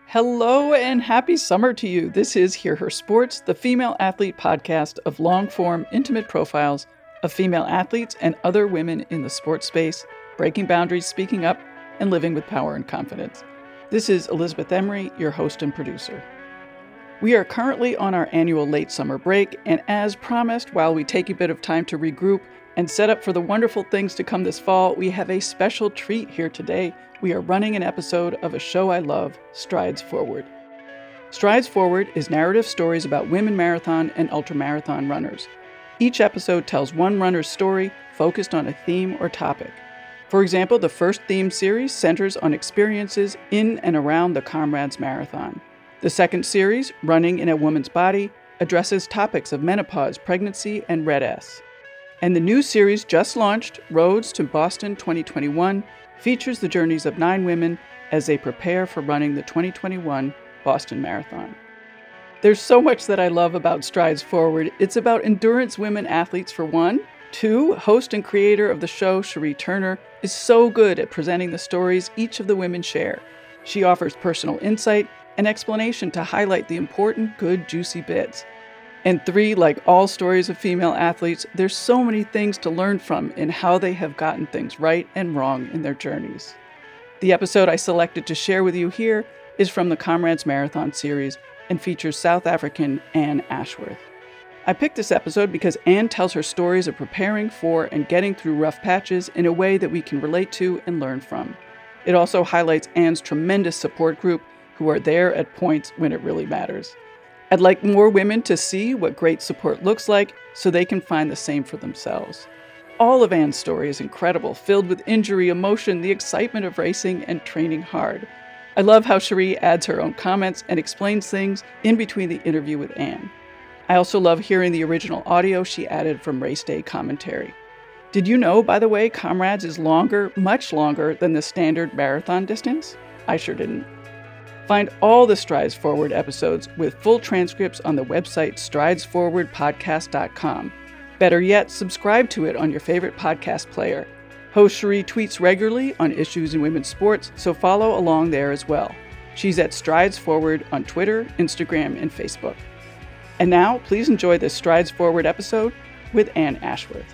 Hello and happy summer to you. This is Hear Her Sports, the female athlete podcast of long-form, intimate profiles of female athletes and other women in the sports space, breaking boundaries, speaking up, and living with power and confidence. This is Elizabeth Emery, your host and producer. We are currently on our annual late summer break, and as promised, while we take a bit of time to regroup and set up for the wonderful things to come this fall, we have a special treat here today. We are running an episode of a show I love, Strides Forward. Strides Forward is narrative stories about women marathon and ultramarathon runners. Each episode tells one runner's story focused on a theme or topic. For example, the first theme series centers on experiences in and around the Comrades Marathon. The second series, Running in a Woman's Body, addresses topics of menopause, pregnancy, and Red S. And the new series just launched, Roads to Boston 2021, features the journeys of 9 women as they prepare for running the 2021 Boston Marathon. There's so much that I love about Strides Forward. It's about endurance women athletes for one. 2, host and creator of the show, Cherie Turner, is so good at presenting the stories each of the women share. She offers personal insight and explanation to highlight the important, good, juicy bits. And 3, like all stories of female athletes, there's so many things to learn from in how they have gotten things right and wrong in their journeys. The episode I selected to share with you here is from the Comrades Marathon series and features South African Anne Ashworth. I picked this episode because Anne tells her stories of preparing for and getting through rough patches in a way that we can relate to and learn from. It also highlights Anne's tremendous support group who are there at points when it really matters. I'd like more women to see what great support looks like so they can find the same for themselves. All of Anne's story is incredible, filled with injury, emotion, the excitement of racing, and training hard. I love how Cherie adds her own comments and explains things in between the interview with Anne. I also love hearing the original audio she added from race day commentary. Did you know, by the way, Comrades is longer, much longer than the standard marathon distance? I sure didn't. Find all the Strides Forward episodes with full transcripts on the website stridesforwardpodcast.com. Better yet, subscribe to it on your favorite podcast player. Host Cherie tweets regularly on issues in women's sports, so follow along there as well. She's at Strides Forward on Twitter, Instagram, and Facebook. And now, please enjoy this Strides Forward episode with Anne Ashworth.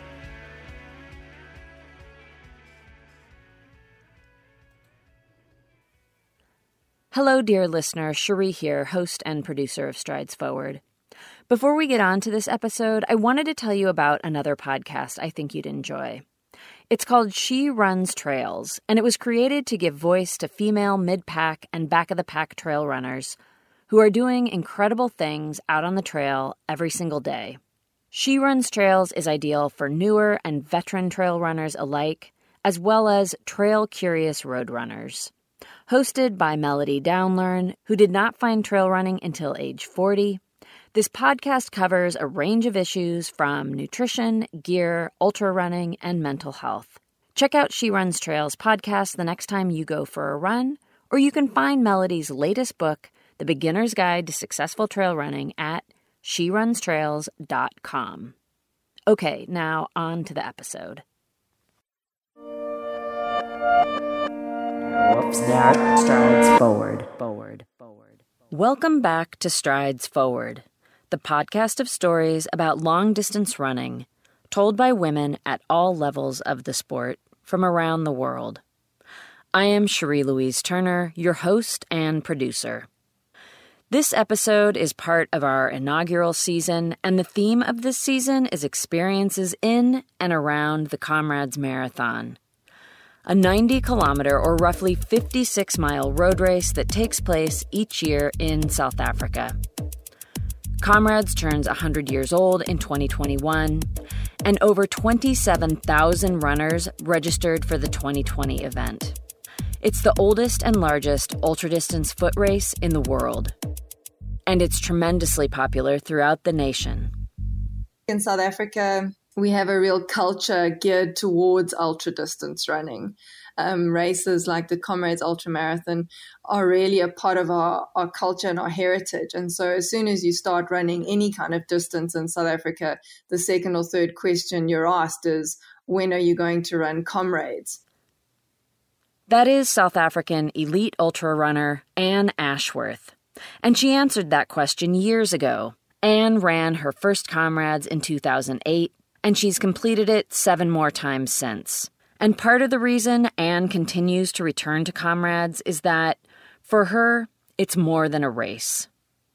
Hello, dear listener. Cherie here, host and producer of Strides Forward. Before we get on to this episode, I wanted to tell you about another podcast I think you'd enjoy. It's called She Runs Trails, and it was created to give voice to female mid-pack and back-of-the-pack trail runners who are doing incredible things out on the trail every single day. She Runs Trails is ideal for newer and veteran trail runners alike, as well as trail-curious road runners. Hosted by Melody Downlearn, who did not find trail running until age 40, this podcast covers a range of issues from nutrition, gear, ultra running, and mental health. Check out She Runs Trails podcast the next time you go for a run, or you can find Melody's latest book, The Beginner's Guide to Successful Trail Running, at sherunstrails.com. Okay, now on to the episode. Whoops, that Strides Forward. Welcome back to Strides Forward, the podcast of stories about long-distance running, told by women at all levels of the sport from around the world. I am Cherie Louise Turner, your host and producer. This episode is part of our inaugural season, and the theme of this season is experiences in and around the Comrades Marathon, a 90-kilometer or roughly 56-mile road race that takes place each year in South Africa. Comrades turns 100 years old in 2021, and over 27,000 runners registered for the 2020 event. It's the oldest and largest ultradistance foot race in the world, and it's tremendously popular throughout the nation. In South Africa, we have a real culture geared towards ultra-distance running. Races like the Comrades Ultramarathon are really a part of our culture and our heritage. And so as soon as you start running any kind of distance in South Africa, the second or third question you're asked is, when are you going to run Comrades? That is South African elite ultra runner Anne Ashworth. And she answered that question years ago. Anne ran her first Comrades in 2008, and she's completed it 7 more times since. And part of the reason Anne continues to return to Comrades is that, for her, it's more than a race.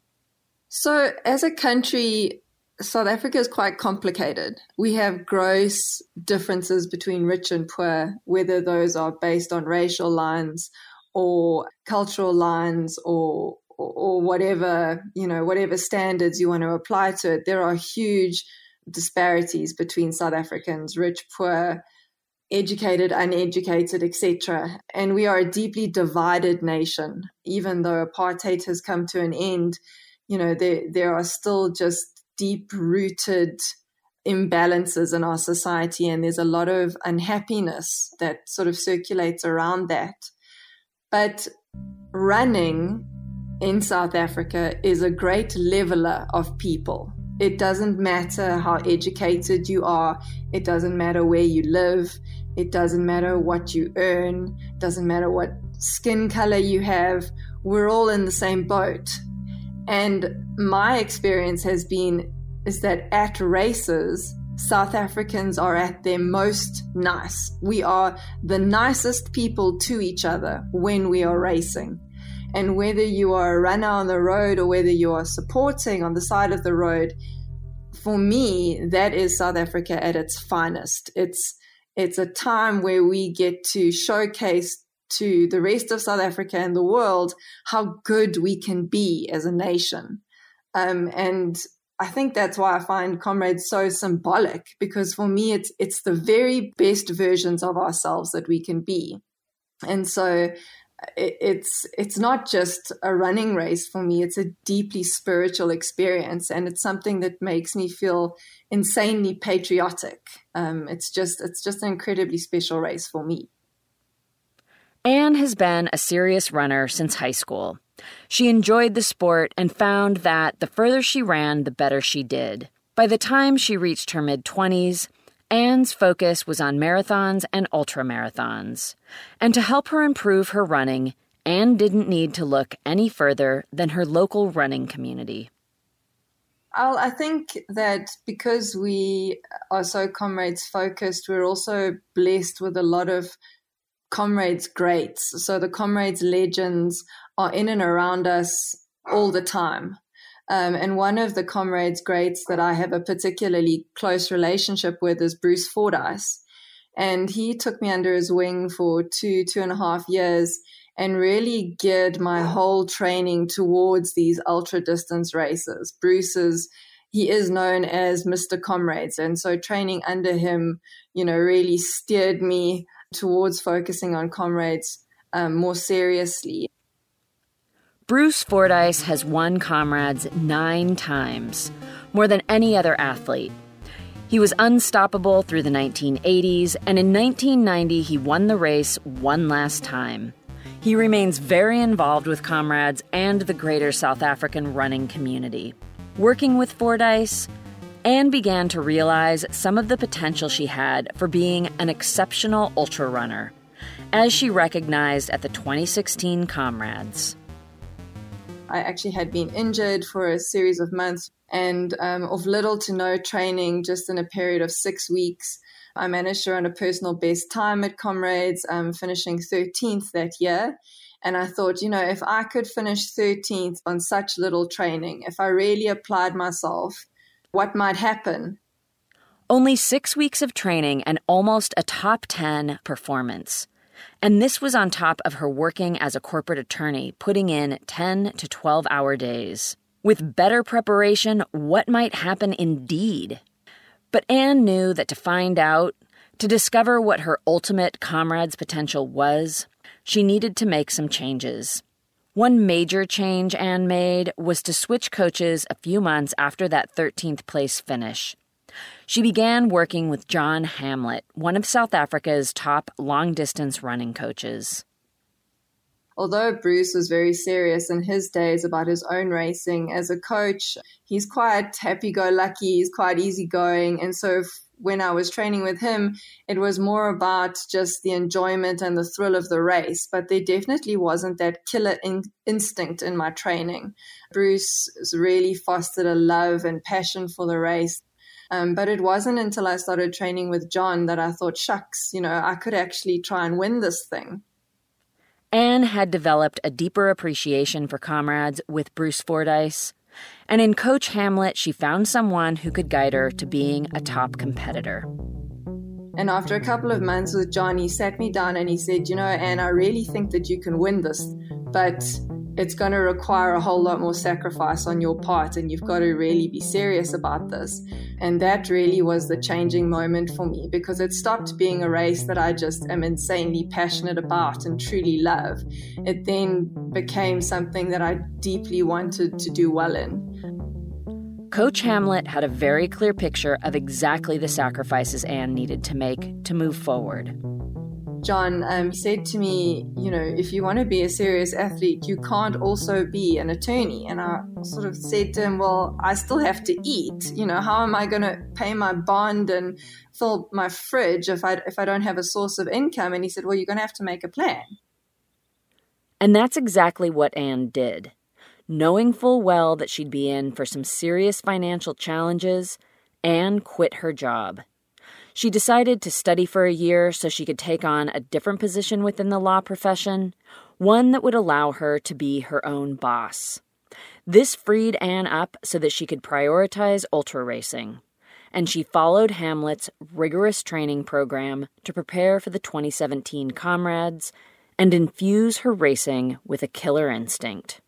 So as a country, South Africa is quite complicated. We have gross differences between rich and poor, whether those are based on racial lines or cultural lines or whatever, whatever standards you want to apply to it. There are huge disparities between South Africans, rich, poor, educated, uneducated, etc. And we are a deeply divided nation. Even though apartheid has come to an end, there are still just deep-rooted imbalances in our society, and there's a lot of unhappiness that sort of circulates around that. But running in South Africa is a great leveler of people. It doesn't matter how educated you are. It doesn't matter where you live. It doesn't matter what you earn. It doesn't matter what skin color you have. We're all in the same boat. And my experience is that at races, South Africans are at their most nice. We are the nicest people to each other when we are racing. And whether you are a runner on the road or whether you are supporting on the side of the road, for me, that is South Africa at its finest. It's a time where we get to showcase to the rest of South Africa and the world how good we can be as a nation. And I think that's why I find Comrades so symbolic, because for me, it's the very best versions of ourselves that we can be. And so it's not just a running race for me. It's a deeply spiritual experience, and it's something that makes me feel insanely patriotic. It's just an incredibly special race for me. Anne has been a serious runner since high school. She enjoyed the sport and found that the further she ran, the better she did. By the time she reached her mid-20s, Anne's focus was on marathons and ultramarathons. And to help her improve her running, Anne didn't need to look any further than her local running community. I think that because we are so Comrades focused, we're also blessed with a lot of Comrades greats. So the Comrades legends are in and around us all the time. And one of the Comrades greats that I have a particularly close relationship with is Bruce Fordyce. And he took me under his wing for 2.5 years and really geared my whole training towards these ultra distance races. He is known as Mr. Comrades. And so training under him, really steered me towards focusing on Comrades more seriously. Bruce Fordyce has won Comrades 9 times, more than any other athlete. He was unstoppable through the 1980s, and in 1990 he won the race one last time. He remains very involved with Comrades and the greater South African running community. Working with Fordyce, Anne began to realize some of the potential she had for being an exceptional ultra runner, as she recognized at the 2016 Comrades. I actually had been injured for a series of months, and of little to no training, just in a period of 6 weeks, I managed to run a personal best time at Comrades, finishing 13th that year. And I thought, if I could finish 13th on such little training, if I really applied myself, what might happen? Only 6 weeks of training and almost a top 10 performance. And this was on top of her working as a corporate attorney, putting in 10 to 12-hour days. With better preparation, what might happen indeed? But Anne knew that to find out, to discover what her ultimate Comrades potential was, she needed to make some changes. One major change Anne made was to switch coaches a few months after that 13th place finish. She began working with John Hamlet, one of South Africa's top long-distance running coaches. Although Bruce was very serious in his days about his own racing, as a coach, he's quite happy-go-lucky, he's quite easygoing. And so when I was training with him, it was more about just the enjoyment and the thrill of the race. But there definitely wasn't that killer instinct in my training. Bruce really fostered a love and passion for the race. But it wasn't until I started training with John that I thought, shucks, I could actually try and win this thing. Anne had developed a deeper appreciation for comrades with Bruce Fordyce, and in Coach Hamlet, she found someone who could guide her to being a top competitor. And after a couple of months with John, he sat me down and he said, Anne, I really think that you can win this, but it's going to require a whole lot more sacrifice on your part, and you've got to really be serious about this. And that really was the changing moment for me, because it stopped being a race that I just am insanely passionate about and truly love. It then became something that I deeply wanted to do well in. Coach Hamlet had a very clear picture of exactly the sacrifices Anne needed to make to move forward. John said to me, if you want to be a serious athlete, you can't also be an attorney. And I sort of said to him, well, I still have to eat. How am I going to pay my bond and fill my fridge if I don't have a source of income? And he said, well, you're going to have to make a plan. And that's exactly what Anne did. Knowing full well that she'd be in for some serious financial challenges, Anne quit her job. She decided to study for a year so she could take on a different position within the law profession, one that would allow her to be her own boss. This freed Anne up so that she could prioritize ultra racing, and she followed Hamlet's rigorous training program to prepare for the 2017 Comrades and infuse her racing with a killer instinct.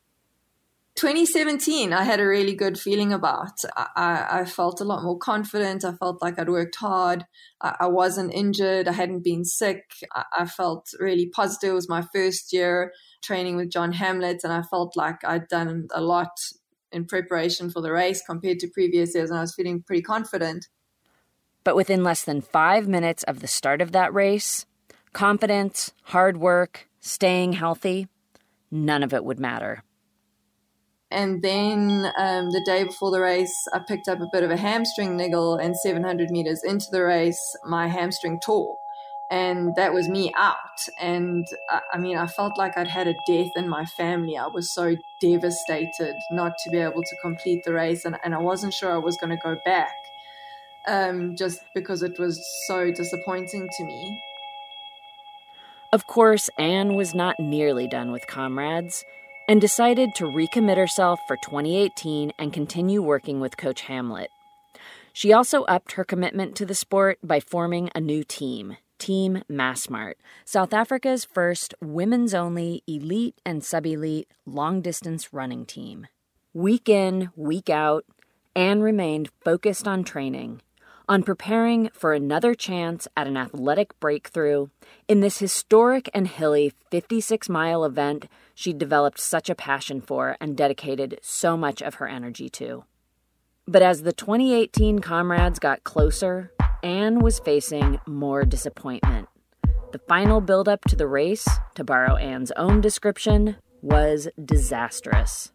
2017, I had a really good feeling about. I felt a lot more confident. I felt like I'd worked hard. I wasn't injured. I hadn't been sick. I felt really positive. It was my first year training with John Hamlet, and I felt like I'd done a lot in preparation for the race compared to previous years, and I was feeling pretty confident. But within less than 5 minutes of the start of that race, confidence, hard work, staying healthy, none of it would matter. And then the day before the race, I picked up a bit of a hamstring niggle, and 700 meters into the race, my hamstring tore. And that was me out. And I felt like I'd had a death in my family. I was so devastated not to be able to complete the race. And I wasn't sure I was going to go back, just because it was so disappointing to me. Of course, Anne was not nearly done with Comrades, and decided to recommit herself for 2018 and continue working with Coach Hamlet. She also upped her commitment to the sport by forming a new team, Team Massmart, South Africa's first women's-only elite and sub-elite long-distance running team. Week in, week out, Anne remained focused on training, on preparing for another chance at an athletic breakthrough in this historic and hilly 56-mile event she'd developed such a passion for and dedicated so much of her energy to. But as the 2018 Comrades got closer, Anne was facing more disappointment. The final build-up to the race, to borrow Anne's own description, was disastrous.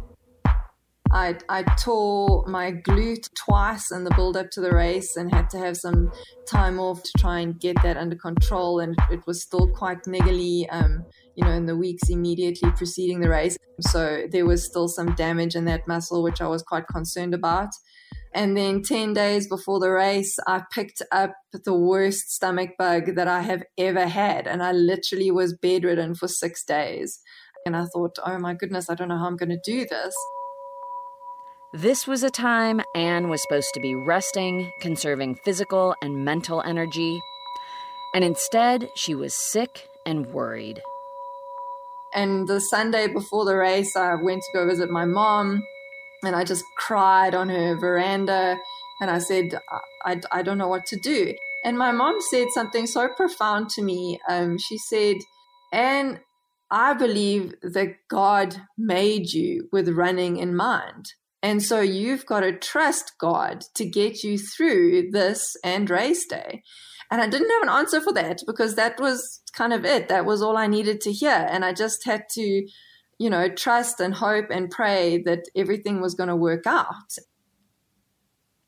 I tore my glute twice in the build-up to the race and had to have some time off to try and get that under control. And it was still quite niggly, in the weeks immediately preceding the race. So there was still some damage in that muscle, which I was quite concerned about. And then 10 days before the race, I picked up the worst stomach bug that I have ever had. And I literally was bedridden for 6 days. And I thought, oh my goodness, I don't know how I'm going to do this. This was a time Anne was supposed to be resting, conserving physical and mental energy, and instead she was sick and worried. And the Sunday before the race, I went to go visit my mom, and I just cried on her veranda, and I said, I don't know what to do. And my mom said something so profound to me. She said, Anne, I believe that God made you with running in mind. And so you've got to trust God to get you through this and race day. And I didn't have an answer for that because that was kind of it. That was all I needed to hear. And I just had to, trust and hope and pray that everything was going to work out.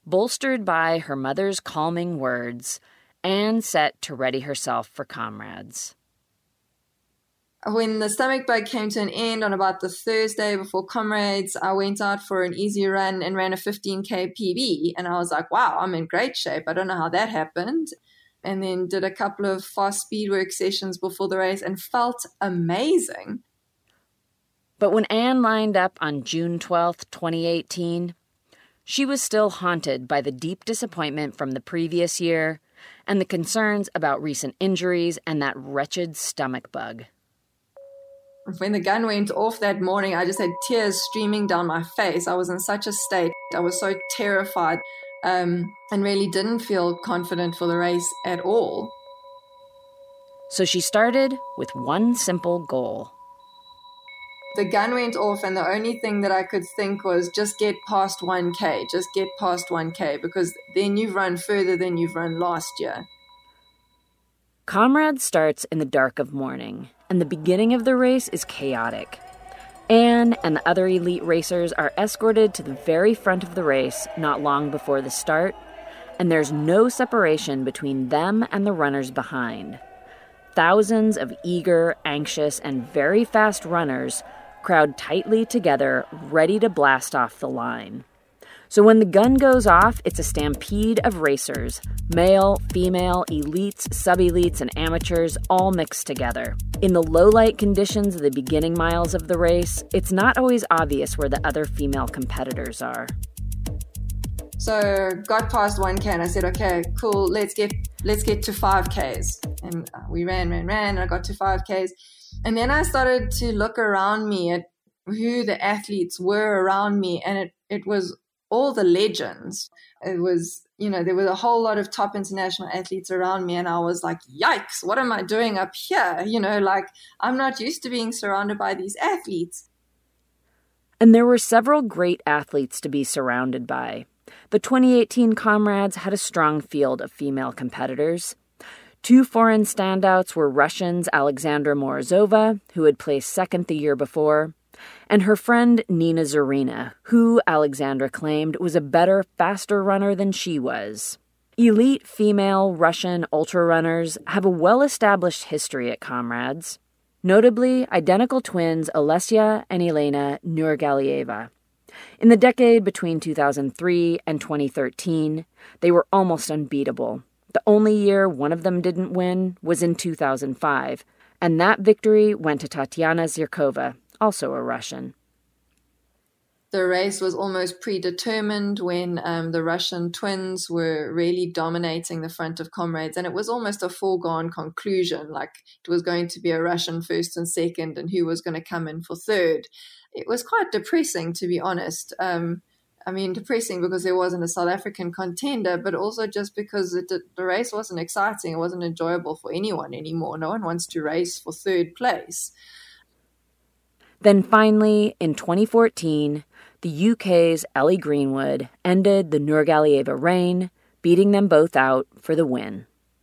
Bolstered by her mother's calming words, Anne set to ready herself for Comrades. When the stomach bug came to an end on about the Thursday before Comrades, I went out for an easy run and ran a 15K PB. And I was like, wow, I'm in great shape. I don't know how that happened. And then did a couple of fast speed work sessions before the race and felt amazing. But when Anne lined up on June 12th, 2018, she was still haunted by the deep disappointment from the previous year and the concerns about recent injuries and that wretched stomach bug. When the gun went off that morning, I just had tears streaming down my face. I was in such a state. I was so terrified and really didn't feel confident for the race at all. So she started with one simple goal. The gun went off and the only thing that I could think was just get past 1K, just get past 1K, because then you've run further than you've run last year. Comrades starts in the dark of morning, and the beginning of the race is chaotic. Anne and the other elite racers are escorted to the very front of the race not long before the start, and there's no separation between them and the runners behind. Thousands of eager, anxious, and very fast runners crowd tightly together, ready to blast off the line. So when the gun goes off, it's a stampede of racers, male, female, elites, sub-elites, and amateurs all mixed together. In the low-light conditions of the beginning miles of the race, it's not always obvious where the other female competitors are. So got past 1K and I said, okay, cool, let's get to 5Ks. And we ran, and I got to 5Ks. And then I started to look around me at who the athletes were around me, and it was all the legends. It was, there was a whole lot of top international athletes around me, and I was like, yikes, what am I doing up here? I'm not used to being surrounded by these athletes. And there were several great athletes to be surrounded by. The 2018 Comrades had a strong field of female competitors. Two foreign standouts were Russians Alexandra Morozova, who had placed second the year before, and her friend Nina Zorina, who, Alexandra claimed, was a better, faster runner than she was. Elite female Russian ultra-runners have a well-established history at Comrades, notably identical twins Alessia and Elena Nurgalieva. In the decade between 2003 and 2013, they were almost unbeatable. The only year one of them didn't win was in 2005, and that victory went to Tatiana Zyrkova, also a Russian. The race was almost predetermined when the Russian twins were really dominating the front of Comrades, and it was almost a foregone conclusion, like it was going to be a Russian first and second, and who was going to come in for third. It was quite depressing, to be honest. Depressing because there wasn't a South African contender, but also just because the race wasn't exciting. It wasn't enjoyable for anyone anymore. No one wants to race for third place. Then finally, in 2014, the UK's Ellie Greenwood ended the Nurgalieva reign, beating them both out for the win.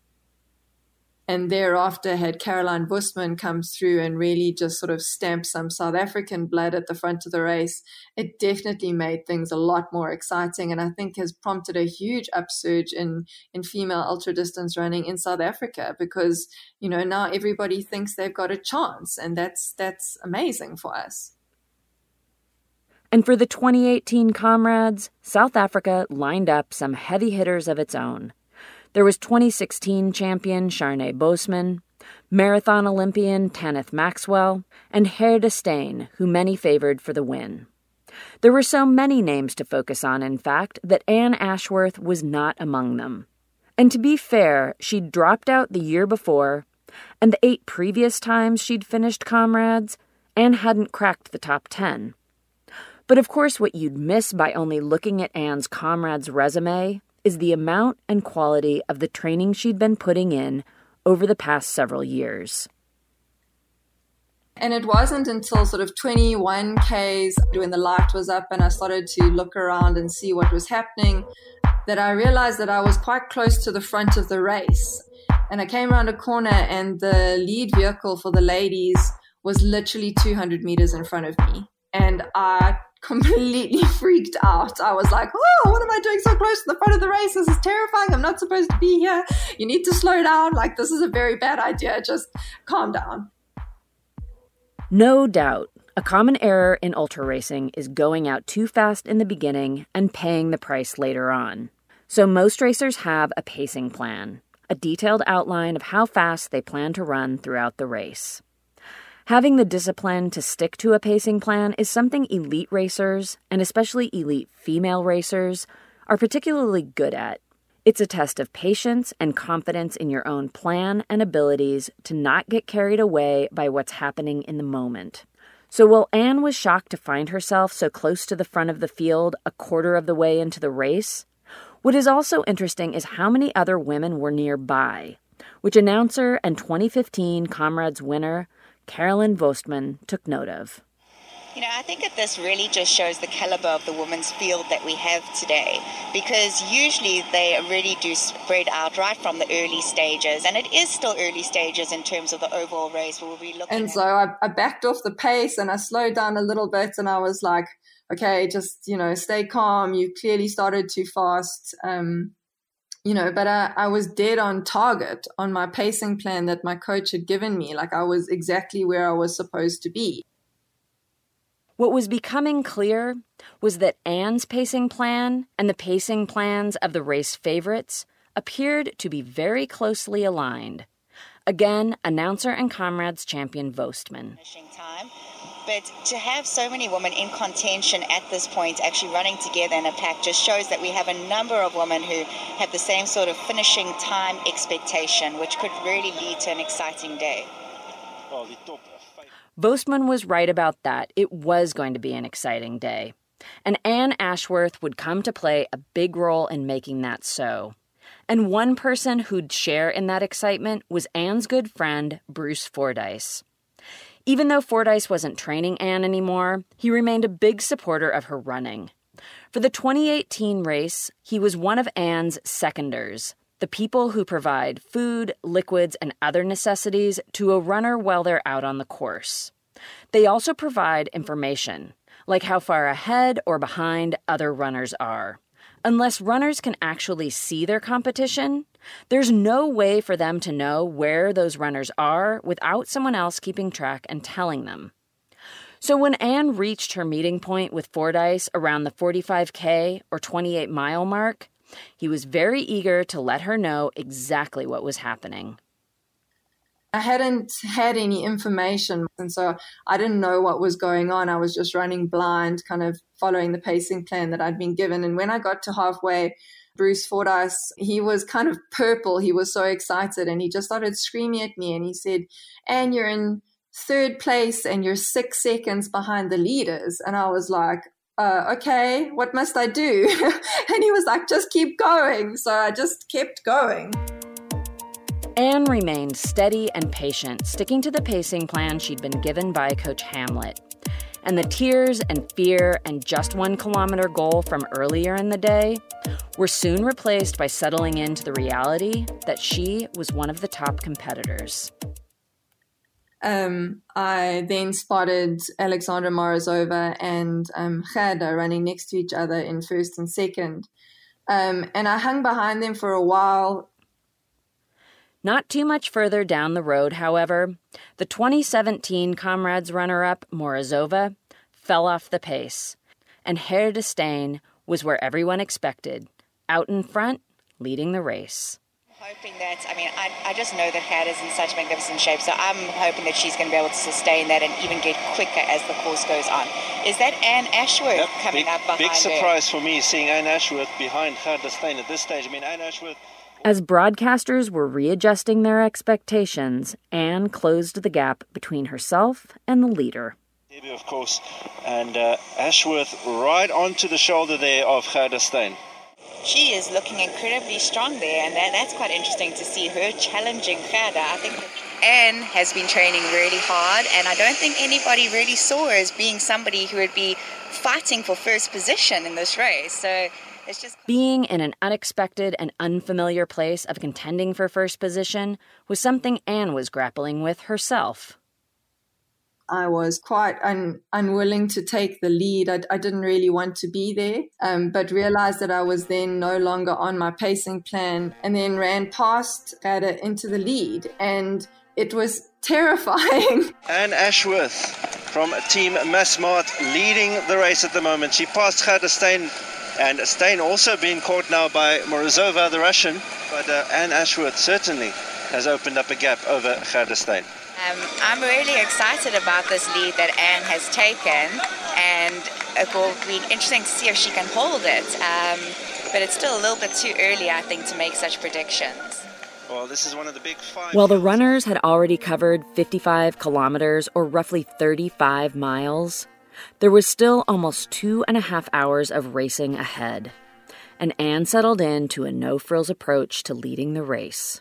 And thereafter had Caroline Busman come through and really just sort of stamp some South African blood at the front of the race. It definitely made things a lot more exciting, and I think has prompted a huge upsurge in female ultra-distance running in South Africa because, now everybody thinks they've got a chance, and that's amazing for us. And for the 2018 Comrades, South Africa lined up some heavy hitters of its own. There was 2016 champion Sharnay Bosman, marathon Olympian Tanith Maxwell, and Gerda Steyn, who many favored for the win. There were so many names to focus on, in fact, that Anne Ashworth was not among them. And to be fair, she'd dropped out the year before, and the 8 previous times she'd finished Comrades, Anne hadn't cracked the top 10. But of course what you'd miss by only looking at Anne's Comrades resume is the amount and quality of the training she'd been putting in over the past several years. And it wasn't until sort of 21Ks when the light was up and I started to look around and see what was happening that I realized that I was quite close to the front of the race. And I came around a corner and the lead vehicle for the ladies was literally 200 meters in front of me. And I completely freaked out. I was like, oh, what am I doing so close to the front of the race? This is terrifying. I'm not supposed to be here. You need to slow down. Like, this is a very bad idea. Just calm down. No doubt, a common error in ultra racing is going out too fast in the beginning and paying the price later on. So most racers have a pacing plan, a detailed outline of how fast they plan to run throughout the race. Having the discipline to stick to a pacing plan is something elite racers, and especially elite female racers, are particularly good at. It's a test of patience and confidence in your own plan and abilities to not get carried away by what's happening in the moment. So while Anne was shocked to find herself so close to the front of the field a quarter of the way into the race, what is also interesting is how many other women were nearby, which announcer and 2015 Comrades winner Caroline Vostman took note of. I think that this really just shows the caliber of the women's field that we have today, because usually they really do spread out right from the early stages, and it is still early stages in terms of the overall race. We'll be looking and so I backed off the pace and I slowed down a little bit, and I was like, okay, just, stay calm. You clearly started too fast. But I was dead on target on my pacing plan that my coach had given me. Like, I was exactly where I was supposed to be. What was becoming clear was that Anne's pacing plan and the pacing plans of the race favorites appeared to be very closely aligned. Again, announcer and Comrades champion Vostman. But to have so many women in contention at this point actually running together in a pack just shows that we have a number of women who have the same sort of finishing time expectation, which could really lead to an exciting day. Vostman was right about that. It was going to be an exciting day. And Anne Ashworth would come to play a big role in making that so. And one person who'd share in that excitement was Anne's good friend, Bruce Fordyce. Even though Fordyce wasn't training Anne anymore, he remained a big supporter of her running. For the 2018 race, he was one of Anne's seconders, the people who provide food, liquids, and other necessities to a runner while they're out on the course. They also provide information, like how far ahead or behind other runners are. Unless runners can actually see their competition, there's no way for them to know where those runners are without someone else keeping track and telling them. So when Anne reached her meeting point with Fordyce around the 45K or 28-mile mark, he was very eager to let her know exactly what was happening. I hadn't had any information, and so I didn't know what was going on. I was just running blind, kind of following the pacing plan that I'd been given. And when I got to halfway, Bruce Fordyce, he was kind of purple. He was so excited, and he just started screaming at me, and he said, "Anne, you're in third place and you're 6 seconds behind the leaders." And I was like, okay, what must I do? And he was like, just keep going. So I just kept going. Anne remained steady and patient, sticking to the pacing plan she'd been given by Coach Hamlet. And the tears and fear and just 1 kilometer goal from earlier in the day were soon replaced by settling into the reality that she was one of the top competitors. I then spotted Alexandra Morozova and Gerda running next to each other in first and second. And I hung behind them for a while. Not too much further down the road, however, the 2017 Comrades runner-up, Morozova, fell off the pace, and Gerda Steyn was where everyone expected, out in front, leading the race. Hoping that, I just know that Gerda's in such magnificent shape, so I'm hoping that she's going to be able to sustain that and even get quicker as the course goes on. Is that Anne Ashworth coming up behind her? Big surprise for me, seeing Anne Ashworth behind Gerda Steyn at this stage. Anne Ashworth... As broadcasters were readjusting their expectations, Anne closed the gap between herself and the leader. Of course, and Ashworth right onto the shoulder there of Gerda Steyn. She is looking incredibly strong there, and that's quite interesting to see her challenging Gerda. I think Anne has been training really hard, and I don't think anybody really saw her as being somebody who would be fighting for first position in this race. So it's just... Being in an unexpected and unfamiliar place of contending for first position was something Anne was grappling with herself. I was quite unwilling to take the lead. I didn't really want to be there, but realized that I was then no longer on my pacing plan, and then ran past Gerda into the lead. And it was terrifying. Anne Ashworth from Team Massmart leading the race at the moment. She passed Gerda Steyn, and Steyn also being caught now by Morozova, the Russian. But Anne Ashworth certainly has opened up a gap over Gerda Steyn. I'm really excited about this lead that Anne has taken, and it will be interesting to see if she can hold it. But it's still a little bit too early, I think, to make such predictions. Well, this is one of the big 5. While the runners had already covered 55 kilometers, or roughly 35 miles, there was still almost 2.5 hours of racing ahead, and Anne settled into a no-frills approach to leading the race.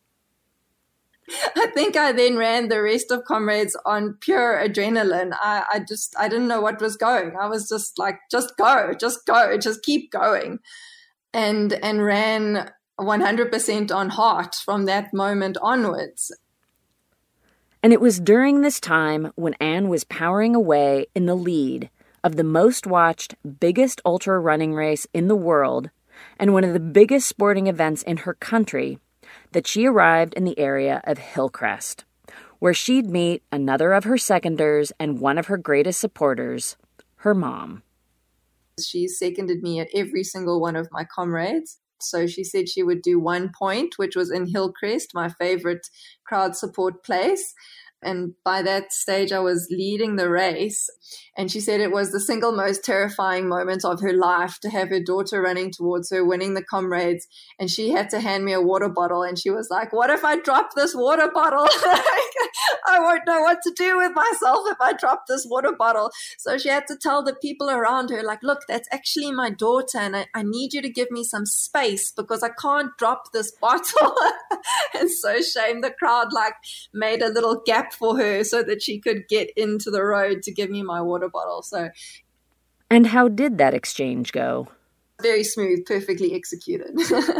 I think I then ran the rest of Comrades on pure adrenaline. I didn't know what was going. I was just like, just go, just keep going. And ran 100% on heart from that moment onwards. And it was during this time when Anne was powering away in the lead of the most watched, biggest ultra running race in the world and one of the biggest sporting events in her country that she arrived in the area of Hillcrest, where she'd meet another of her seconders and one of her greatest supporters, her mom. She seconded me at every single one of my Comrades. So she said she would do 1 point, which was in Hillcrest, my favorite crowd support place. And by that stage, I was leading the race. And she said it was the single most terrifying moment of her life to have her daughter running towards her, winning the Comrades. And she had to hand me a water bottle. And she was like, what if I drop this water bottle? I won't know what to do with myself if I drop this water bottle. So she had to tell the people around her, like, look, that's actually my daughter. And I need you to give me some space because I can't drop this bottle. And so shame, the crowd like made a little gap for her so that she could get into the road to give me my water bottle. So, and how did that exchange go? Very smooth, perfectly executed.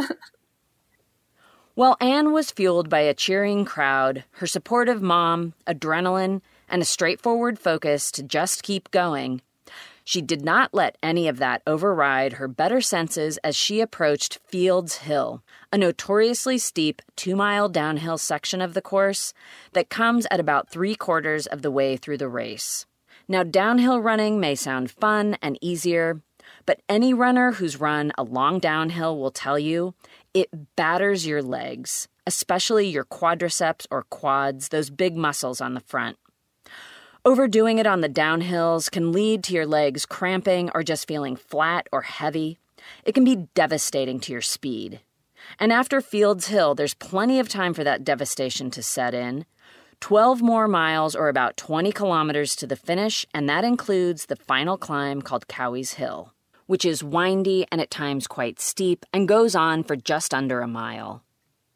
Well, Anne was fueled by a cheering crowd, her supportive mom, adrenaline, and a straightforward focus to just keep going. She did not let any of that override her better senses as she approached Fields Hill, a notoriously steep 2-mile downhill section of the course that comes at about 3/4 of the way through the race. Now, downhill running may sound fun and easier, but any runner who's run a long downhill will tell you it batters your legs, especially your quadriceps or quads, those big muscles on the front. Overdoing it on the downhills can lead to your legs cramping or just feeling flat or heavy. It can be devastating to your speed. And after Fields Hill, there's plenty of time for that devastation to set in. 12 more miles or about 20 kilometers to the finish, and that includes the final climb called Cowie's Hill, which is windy and at times quite steep and goes on for just under a mile.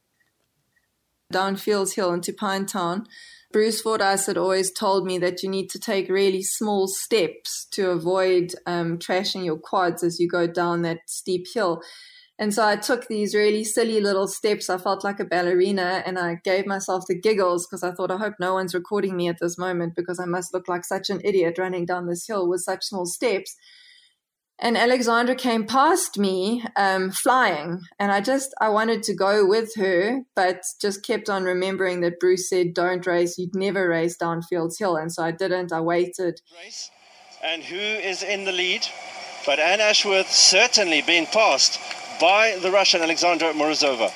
Down Fields Hill into Pinetown, Bruce Fordyce had always told me that you need to take really small steps to avoid trashing your quads as you go down that steep hill. And so I took these really silly little steps. I felt like a ballerina, and I gave myself the giggles because I thought, I hope no one's recording me at this moment because I must look like such an idiot running down this hill with such small steps. And Alexandra came past me flying, and I wanted to go with her, but just kept on remembering that Bruce said, don't race, you'd never race down Fields Hill. And so I didn't, I waited. And who is in the lead? But Anne Ashworth certainly being passed by the Russian Alexandra Morozova.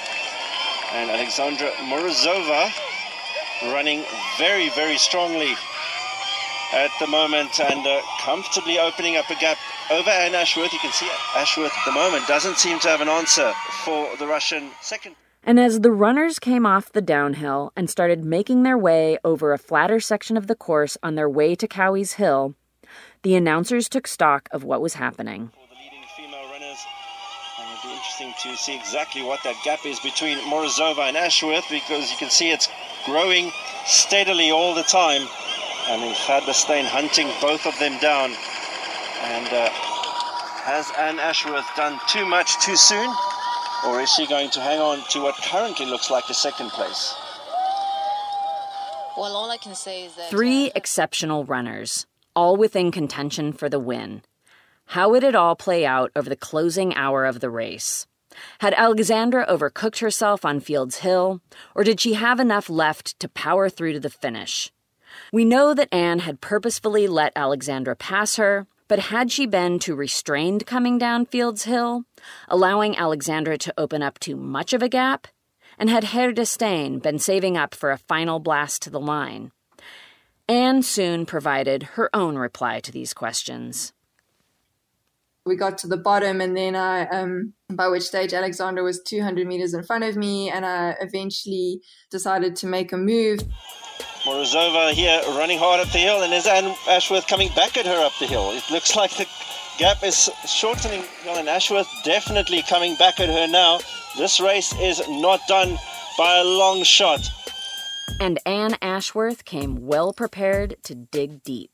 And Alexandra Morozova running very, very strongly at the moment and comfortably opening up a gap over Anne Ashworth. You can see Ashworth at the moment doesn't seem to have an answer for the Russian second. And as the runners came off the downhill and started making their way over a flatter section of the course on their way to Cowie's Hill, the announcers took stock of what was happening. For the leading female runners, and it'll be interesting to see exactly what that gap is between Morozova and Ashworth, because you can see it's growing steadily all the time. And in Gerda Steyn hunting both of them down. And has Anne Ashworth done too much too soon? Or is she going to hang on to what currently looks like a second place? Well, all I can say is that... 3 exceptional runners, all within contention for the win. How would it all play out over the closing hour of the race? Had Alexandra overcooked herself on Fields Hill, or did she have enough left to power through to the finish? We know that Anne had purposefully let Alexandra pass her, but had she been too restrained coming down Fields Hill, allowing Alexandra to open up too much of a gap? And had Gerda Steyn been saving up for a final blast to the line? Anne soon provided her own reply to these questions. We got to the bottom, and then by which stage Alexandra was 200 meters in front of me, and I eventually decided to make a move. Morozova here running hard up the hill, and there's Anne Ashworth coming back at her up the hill. It looks like the gap is shortening, and Ashworth definitely coming back at her now. This race is not done by a long shot. And Anne Ashworth came well prepared to dig deep.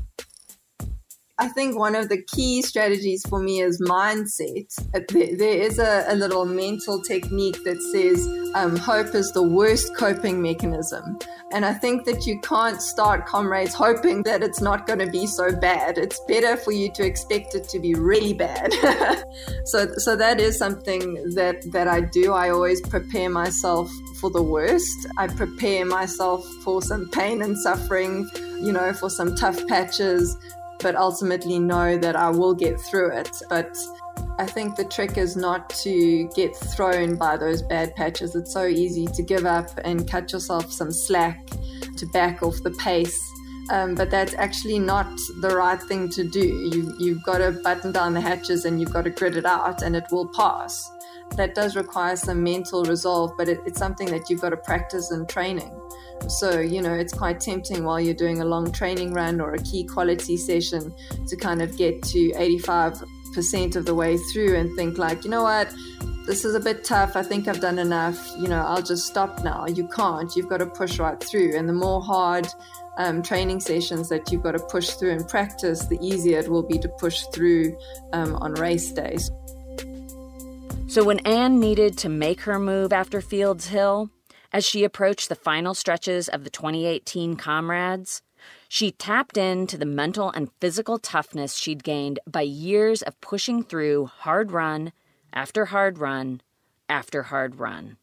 I think one of the key strategies for me is mindset. There is a little mental technique that says hope is the worst coping mechanism. And I think that you can't start Comrades hoping that it's not going to be so bad. It's better for you to expect it to be really bad. So that is something that I do. I always prepare myself for the worst. I prepare myself for some pain and suffering, for some tough patches, but ultimately know that I will get through it. But I think the trick is not to get thrown by those bad patches. It's so easy to give up and cut yourself some slack, to back off the pace. But that's actually not the right thing to do. You've got to button down the hatches and you've got to grit it out, and it will pass. That does require some mental resolve, but it's something that you've got to practice in training. So, it's quite tempting while you're doing a long training run or a key quality session to kind of get to 85% of the way through and think like, you know what, this is a bit tough. I think I've done enough. I'll just stop now. You can't. You've got to push right through. And the more hard training sessions that you've got to push through and practice, the easier it will be to push through on race days. So when Anne needed to make her move after Fields Hill, as she approached the final stretches of the 2018 Comrades, she tapped into the mental and physical toughness she'd gained by years of pushing through hard run after hard run after hard run.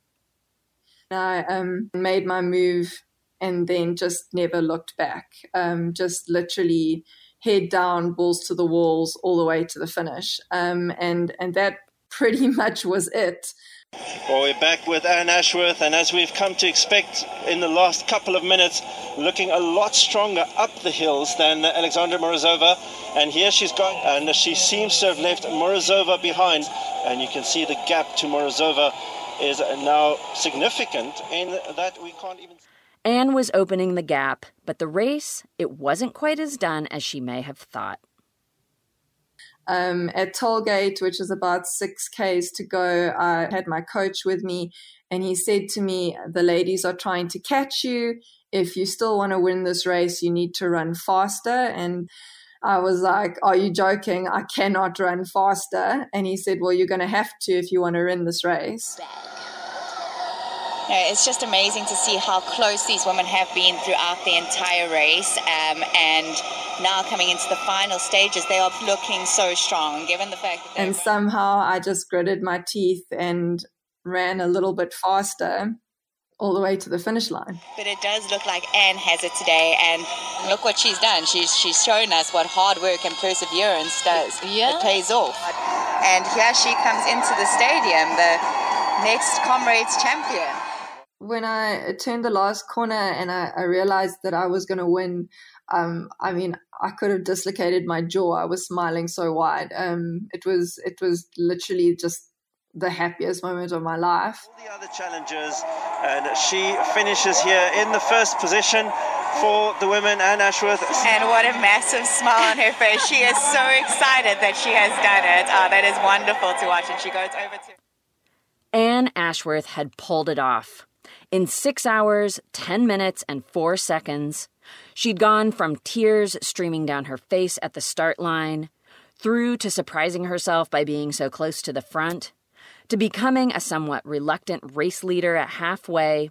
I made my move and then just never looked back. Just literally head down, balls to the walls, all the way to the finish. And that pretty much was it. Well, we're back with Anne Ashworth, and as we've come to expect in the last couple of minutes, looking a lot stronger up the hills than Alexandra Morozova. And here she's gone, and she seems to have left Morozova behind. And you can see the gap to Morozova is now significant in that we can't even... Anne was opening the gap, but the race, it wasn't quite as done as she may have thought. At Tollgate, which is about 6 Ks to go, I had my coach with me, and he said to me, the ladies are trying to catch you. If you still want to win this race, you need to run faster. And I was like, are you joking? I cannot run faster. And he said, well, you're going to have to if you want to win this race. It's just amazing to see how close these women have been throughout the entire race, and now coming into the final stages, they are looking so strong, given the fact that... And somehow I just gritted my teeth and ran a little bit faster all the way to the finish line. But it does look like Anne has it today, and look what she's done. She's shown us what hard work and perseverance does. Yeah. It pays off. And here she comes into the stadium, the next Comrades champion. When I turned the last corner and I realized that I was going to win, I could have dislocated my jaw. I was smiling so wide. It was literally just the happiest moment of my life. All the other challengers, and she finishes here in the first position for the women, Anne Ashworth. And what a massive smile on her face. She is so excited that she has done it. That is wonderful to watch. And she goes over to... Anne Ashworth had pulled it off. In 6 hours, 10 minutes, and 4 seconds, she'd gone from tears streaming down her face at the start line, through to surprising herself by being so close to the front, to becoming a somewhat reluctant race leader at halfway,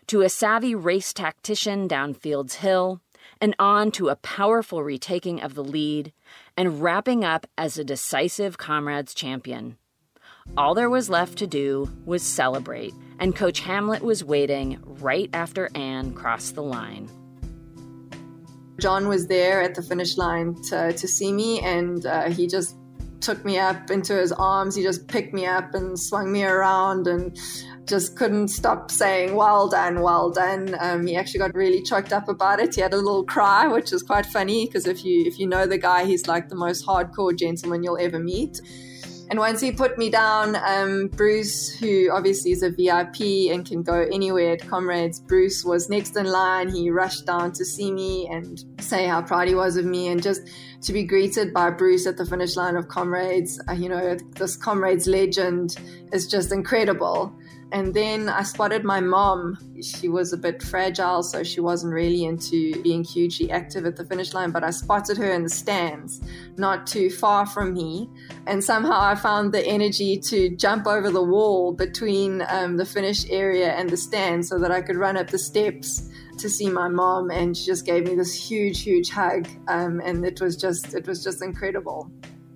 to a savvy race tactician down Fields Hill, and on to a powerful retaking of the lead, and wrapping up as a decisive Comrades champion. All there was left to do was celebrate, and Coach Hamlet was waiting right after Anne crossed the line. John was there at the finish line to see me, and he just took me up into his arms. He just picked me up and swung me around and just couldn't stop saying, well done, well done. He actually got really choked up about it. He had a little cry, which is quite funny because if you know the guy, he's like the most hardcore gentleman you'll ever meet. And once he put me down, Bruce, who obviously is a VIP and can go anywhere at Comrades, Bruce was next in line. He rushed down to see me and say how proud he was of me, and just to be greeted by Bruce at the finish line of Comrades, this Comrades legend is just incredible. And then I spotted my mom. She was a bit fragile, so she wasn't really into being hugely active at the finish line, but I spotted her in the stands, not too far from me. And somehow I found the energy to jump over the wall between the finish area and the stand so that I could run up the steps to see my mom. And she just gave me this huge, huge hug. And it was just incredible.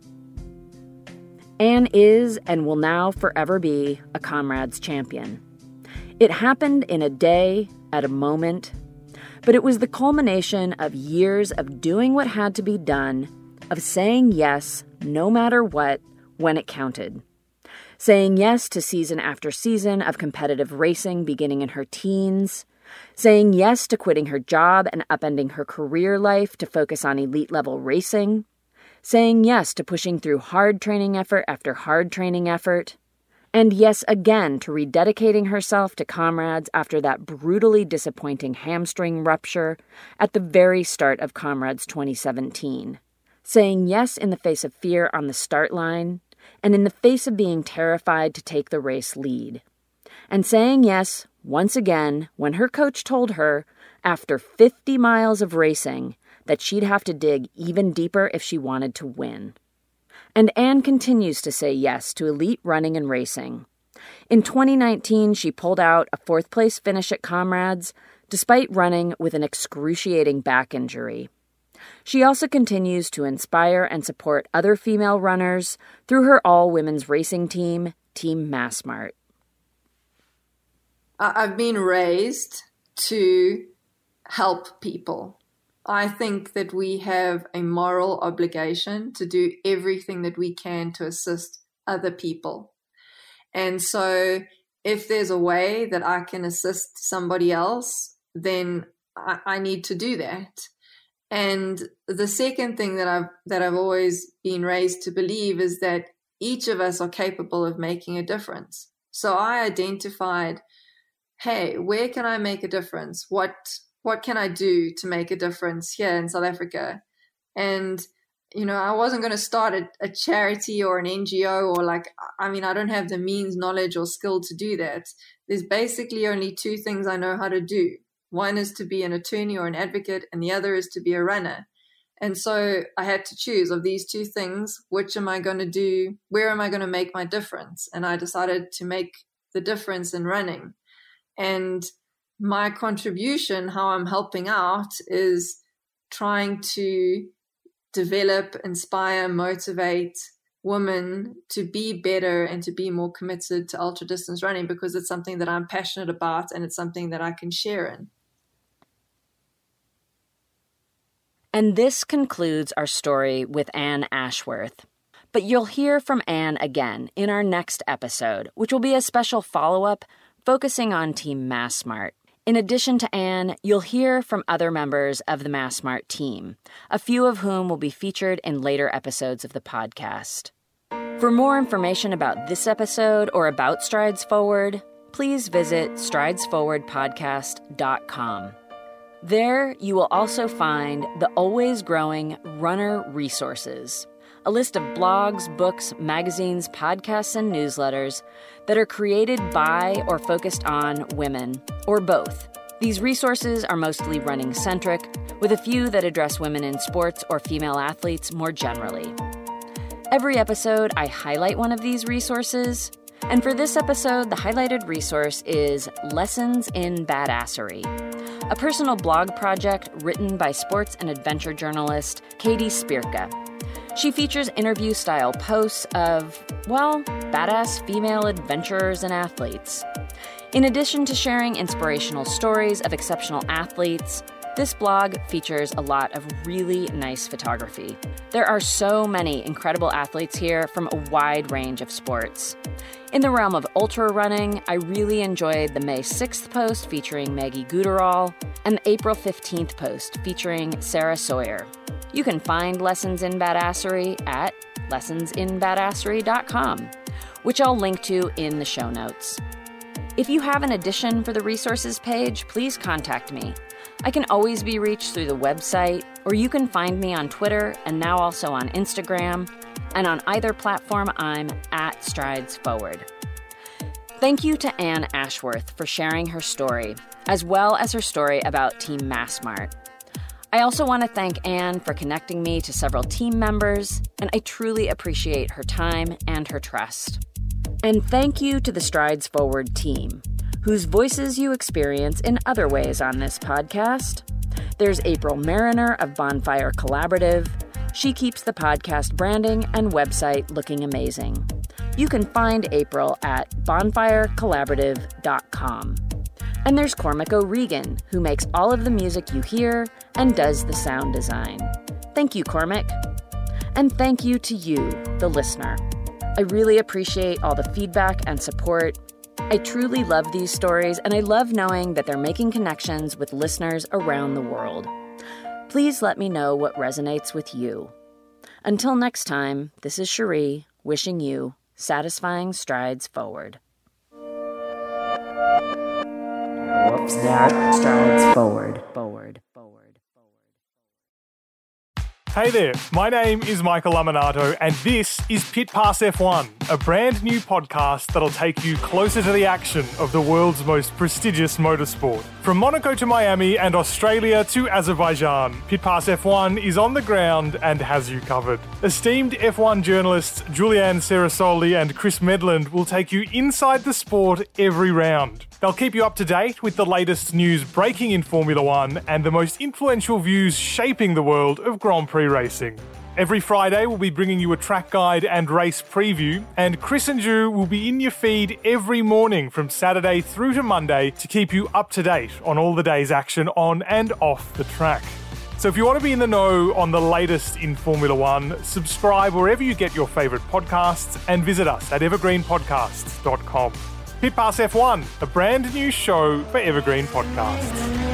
Anne is and will now forever be a Comrades champion. It happened in a day, at a moment, but it was the culmination of years of doing what had to be done, of saying yes, no matter what, when it counted. Saying yes to season after season of competitive racing beginning in her teens, saying yes to quitting her job and upending her career life to focus on elite-level racing, saying yes to pushing through hard training effort after hard training effort, and yes again to rededicating herself to Comrades after that brutally disappointing hamstring rupture at the very start of Comrades 2017. Saying yes in the face of fear on the start line, and in the face of being terrified to take the race lead. And saying yes, once again, when her coach told her, after 50 miles of racing, that she'd have to dig even deeper if she wanted to win. And Anne continues to say yes to elite running and racing. In 2019, she pulled out a fourth-place finish at Comrades, despite running with an excruciating back injury. She also continues to inspire and support other female runners through her all-women's racing team, Team Massmart. I've been raised to help people. I think that we have a moral obligation to do everything that we can to assist other people. And so if there's a way that I can assist somebody else, then I need to do that. And the second thing that I've always been raised to believe is that each of us are capable of making a difference. So I identified, hey, where can I make a difference? What can I do to make a difference here in South Africa? And, I wasn't going to start a charity or an NGO I don't have the means, knowledge, or skill to do that. There's basically only two things I know how to do. One is to be an attorney or an advocate, and the other is to be a runner. And so I had to choose of these two things, which am I going to do? Where am I going to make my difference? And I decided to make the difference in running. And my contribution, how I'm helping out, is trying to develop, inspire, motivate women to be better and to be more committed to ultra distance running, because it's something that I'm passionate about and it's something that I can share in. And this concludes our story with Anne Ashworth. But you'll hear from Anne again in our next episode, which will be a special follow-up focusing on Team Massmart. In addition to Anne, you'll hear from other members of the Massmart team, a few of whom will be featured in later episodes of the podcast. For more information about this episode or about Strides Forward, please visit stridesforwardpodcast.com. There, you will also find the always growing Runner Resources, a list of blogs, books, magazines, podcasts, and newsletters that are created by or focused on women, or both. These resources are mostly running-centric, with a few that address women in sports or female athletes more generally. Every episode, I highlight one of these resources, And for this episode, the highlighted resource is Lessons in Badassery, a personal blog project written by sports and adventure journalist Katie Spierka. She features interview-style posts of, well, badass female adventurers and athletes. In addition to sharing inspirational stories of exceptional athletes, this blog features a lot of really nice photography. There are so many incredible athletes here from a wide range of sports. In the realm of ultra running, I really enjoyed the May 6th post featuring Maggie Guterall and the April 15th post featuring Sarah Sawyer. You can find Lessons in Badassery at lessonsinbadassery.com, which I'll link to in the show notes. If you have an addition for the resources page, please contact me. I can always be reached through the website, or you can find me on Twitter and now also on Instagram, and on either platform I'm at Strides Forward. Thank you to Anne Ashworth for sharing her story, as well as her story about Team Massmart. I also want to thank Anne for connecting me to several team members, and I truly appreciate her time and her trust. And thank you to the Strides Forward team, whose voices you experience in other ways on this podcast. There's April Mariner of Bonfire Collaborative. She keeps the podcast branding and website looking amazing. You can find April at bonfirecollaborative.com. And there's Cormac O'Regan, who makes all of the music you hear and does the sound design. Thank you, Cormac. And thank you to you, the listener. I really appreciate all the feedback and support. I truly love these stories, and I love knowing that they're making connections with listeners around the world. Please let me know what resonates with you. Until next time, this is Cherie, wishing you satisfying strides forward. Whoops, that strides forward. Hey there, my name is Michael Laminato, and this is Pit Pass F1, a brand new podcast that'll take you closer to the action of the world's most prestigious motorsport. From Monaco to Miami and Australia to Azerbaijan, Pit Pass F1 is on the ground and has you covered. Esteemed F1 journalists Julianne Cerasoli and Chris Medland will take you inside the sport every round. They'll keep you up to date with the latest news breaking in Formula One and the most influential views shaping the world of Grand Prix racing. Every Friday, we'll be bringing you a track guide and race preview, and Chris and Ju will be in your feed every morning from Saturday through to Monday to keep you up to date on all the day's action on and off the track. So if you want to be in the know on the latest in Formula One, subscribe wherever you get your favourite podcasts and visit us at evergreenpodcasts.com. Pit Pass F1, a brand new show for Evergreen Podcasts.